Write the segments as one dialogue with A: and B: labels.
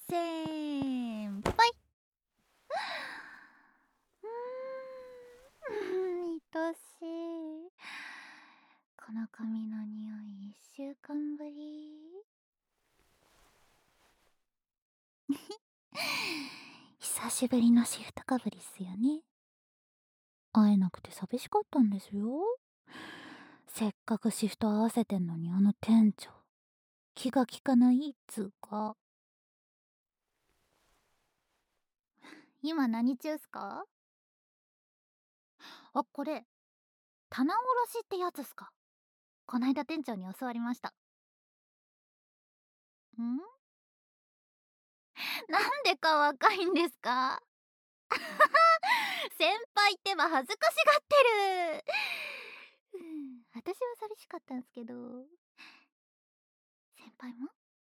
A: 先輩。愛しい。この髪の匂い1週間ぶり。久しぶりのシフトかぶりっすよね。会えなくて寂しかったんですよ。せっかくシフト合わせてんのに店長気が利かないっつうか。今何中っすか？あ、これ棚卸しってやつっすか？こないだ店長に教わりました。んなんで顔赤いんですか？先輩ってば恥ずかしがってる。私は寂しかったんすけど、先輩も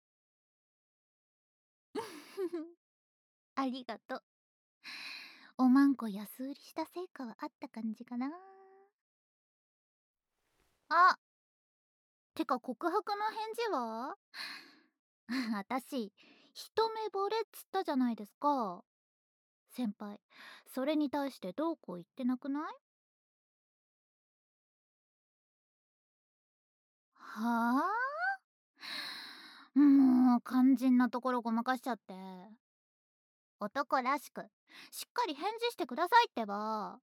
A: ありがとう。おまんこ安売りした成果はあった感じかな。あ、てか告白の返事は？私一目惚れっつったじゃないですか。先輩それに対してどうこう言ってなくない？はあ、もう肝心なところごまかしちゃって。男らしくしっかり返事してくださいってば。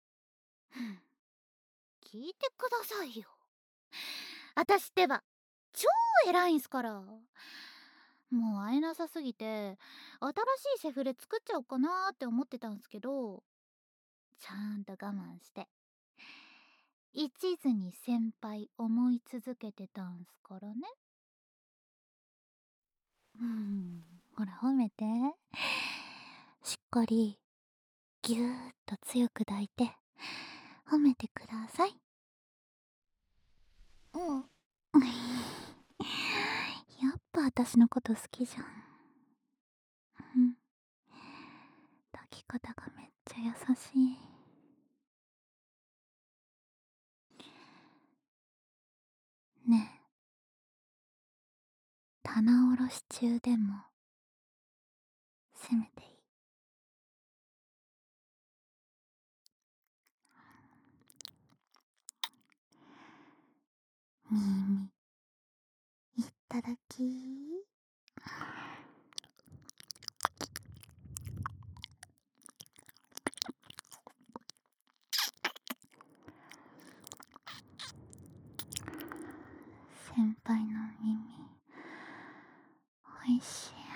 A: 聞いてくださいよ。私ってば超偉いんすから。もう会えなさすぎて新しいセフレ作っちゃおうかなーって思ってたんすけど、ちゃんと我慢して一途に先輩思い続けてたんすからね。ほら褒めて。しっかりぎゅーっと強く抱いて褒めてください。うん。やっぱ私のこと好きじゃん。抱き方がめっちゃ優しい。ねえ、棚卸し中でもせめていい？耳いただき。先輩の耳おいしい。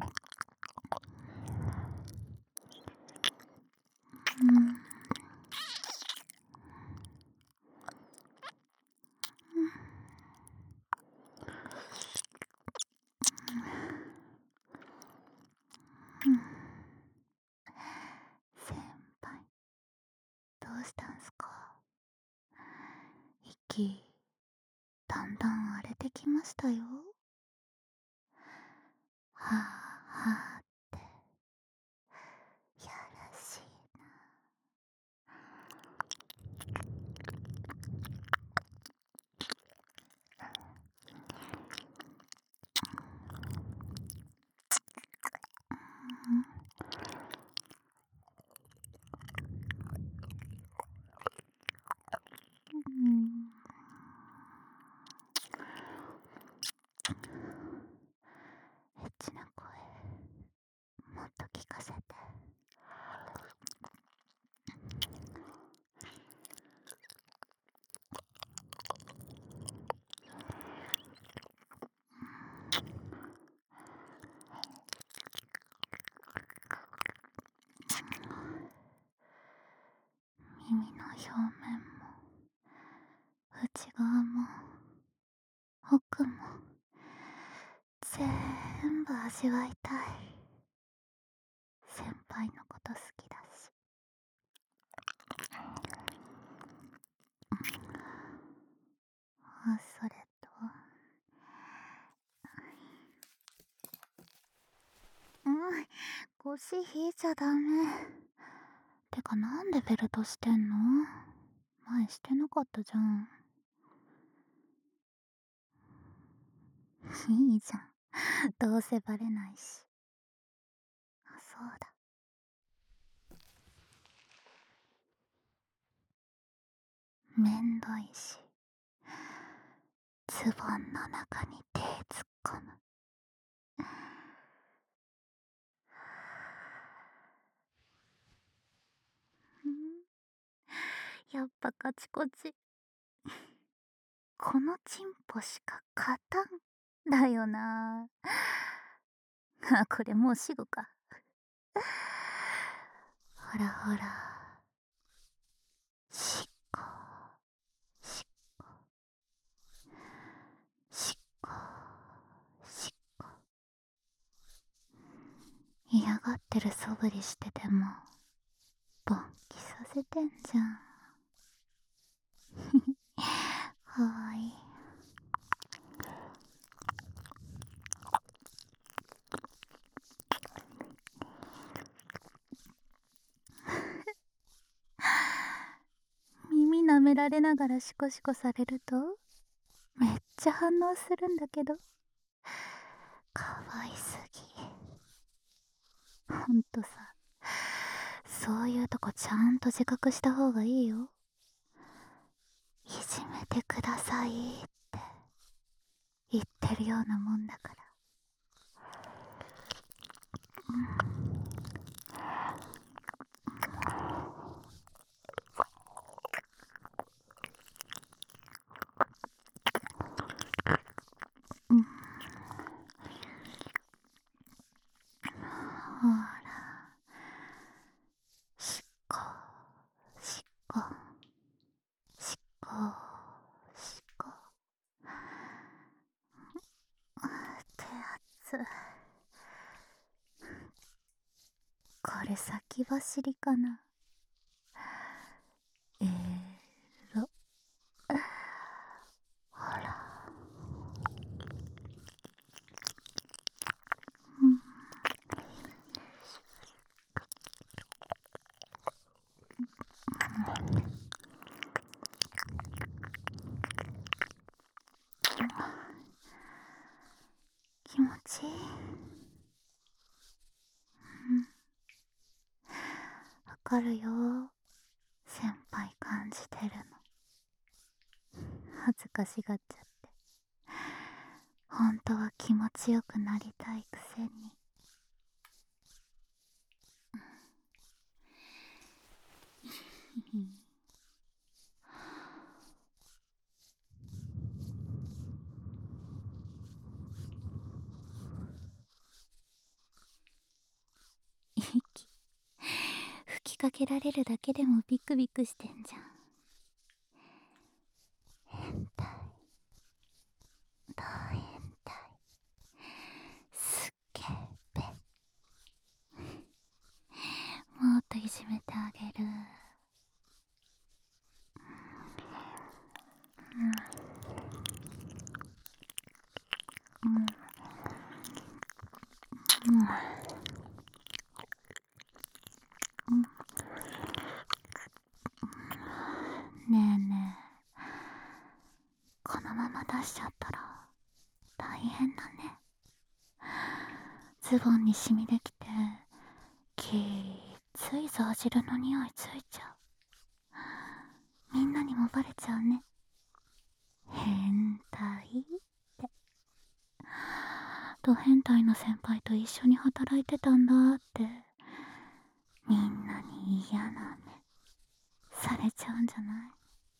A: 先輩どうしたんすか？息だんだん荒れてきましたよ。はあはあってやらしい。エッチな声もっと聞かせて。耳の表面も内側も奥も全部味わいたい。先輩のこと好きだし。それと腰引いちゃダメ。てかなんでベルトしてんの？前してなかったじゃん。いいじゃん、どうせバレないし。 だ。めんどいし、ズボンの中に手突っ込む。やっぱカチコチ。このチンポしか勝たんだよな。あ、これもう死後か。ほらほら、しっこしっこしっこしっこ。嫌がってる素振りしてても勃起させてんじゃん。はーい。耳舐められながらシコシコされるとめっちゃ反応するんだけど、かわいすぎ。ほんとさ、そういうとこちゃんと自覚した方がいいよ。いじめてくださいって言ってるようなもんだから。ほら、しっこしっこしっこしっこ。ってやつ、これ先走りかな。ろほら、気持ちいい。わかるよ、先輩感じてるの。恥ずかしがっちゃって。本当は気持ちよくなりたいくせに。息吹きかけられるだけでもビクビクしてんじゃん。変態、大変態、すっげえべ。もっといじめてあげる。ねえねえ、このまま出しちゃったら大変だね。ズボンにシミできてきついザージルの匂いついちゃう。みんなにもバレちゃうね。変態って。ド変態の先輩と一緒に働いてたんだってみんなに嫌な目されちゃうんじゃない？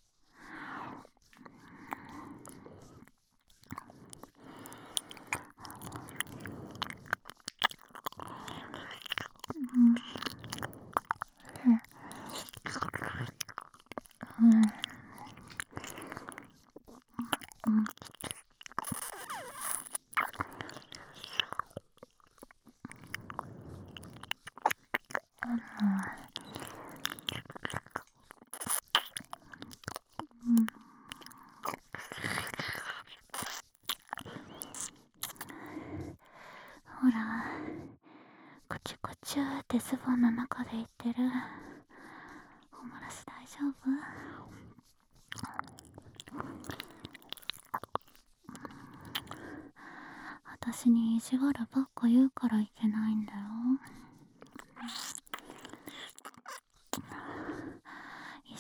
A: ほら、こちゅこちゅってズボンの中で言ってる。おもらし大丈夫？私に意地悪ばっか言うからいけないんだよ。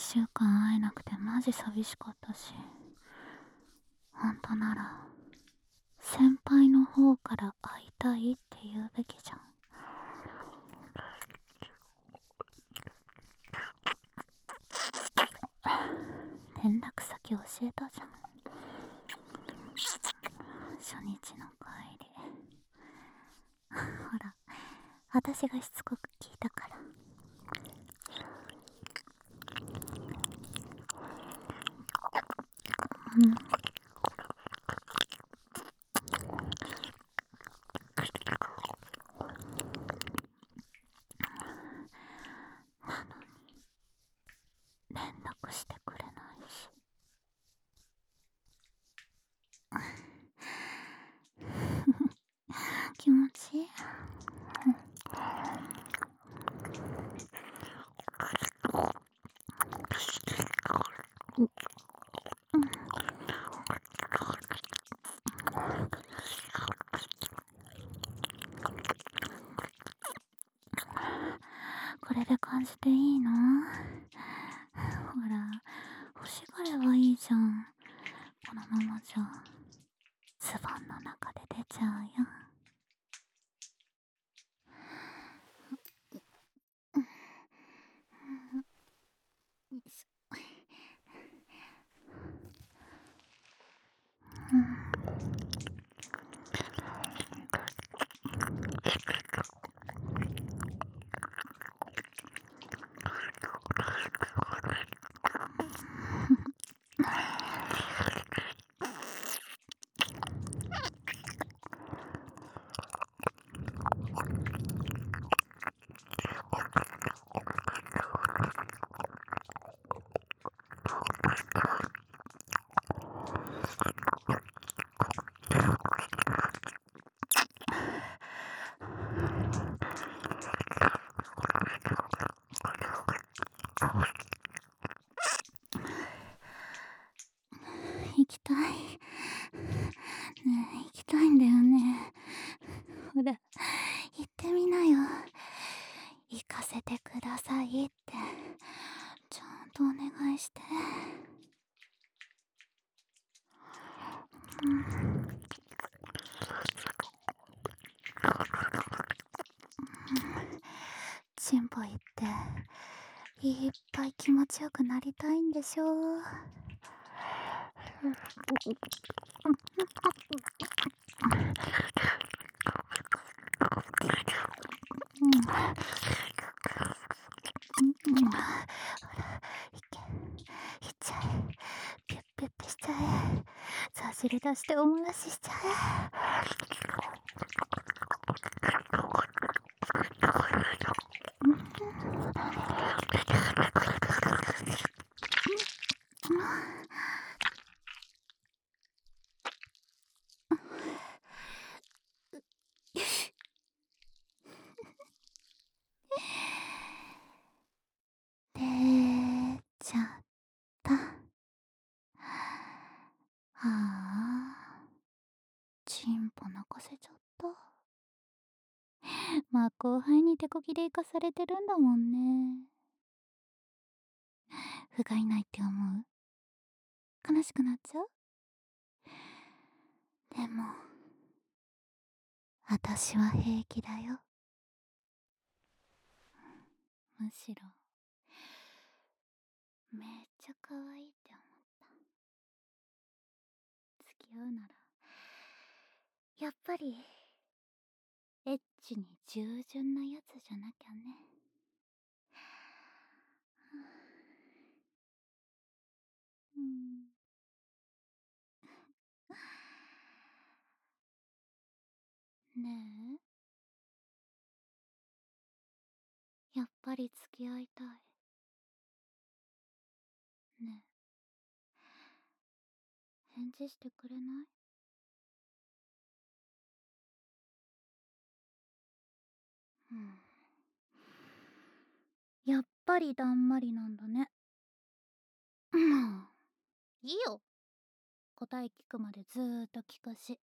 A: 週間会えなくてマジ寂しかったし、ほんとなら先輩の方から会いたいって言うべきじゃん。連絡先教えたじゃん。初日の帰り。ほら、私がしつこく聞いたから。うん。なのに連絡してくれないし。気持ちいい。これで感じていいの？ほら、欲しがればいいじゃん。このままじゃズボンの中で出ちゃうよ。うん。行きたい。ねえ、行きたいんだよね。ほら、言ってみなよ。行かせてくださいって。ちゃんとお願いして。うん。チンポ行っていっぱい気持ちよくなりたいんでしょ。いっちゃえ。ピュッピュッてしちゃえ。差し入れ出しておもらししちゃえ。出ちゃった。はあ、チンポ泣かせちゃった。まあ後輩に手こきで生かされてるんだもんね。不甲斐ないって思う？悲しくなっちゃう？でも私は平気だよ。むしろめっちゃ可愛いって思った。付き合うならやっぱりエッチに従順なやつじゃなきゃね。うん。ねえ、やっぱり付き合いたい。ねえ、返事してくれない？うん。やっぱりだんまりなんだね。もういいよ、答え聞くまでずーっと聞くし。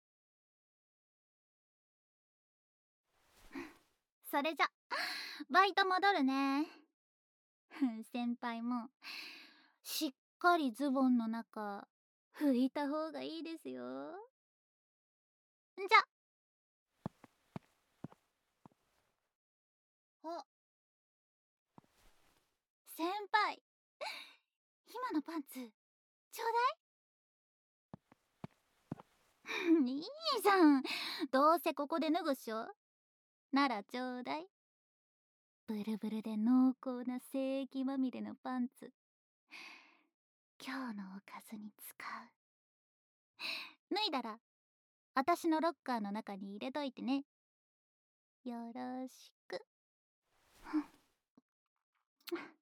A: それじゃバイト戻るね。先輩もしっかりズボンの中拭いた方がいいですよ。じゃ。あ、先輩、今のパンツちょうだい。いいじゃん、どうせここで脱ぐっしょ。ならちょうだい。ブルブルで濃厚な精液まみれのパンツ、今日のおかずに使う。脱いだら私のロッカーの中に入れといてね。よろしく。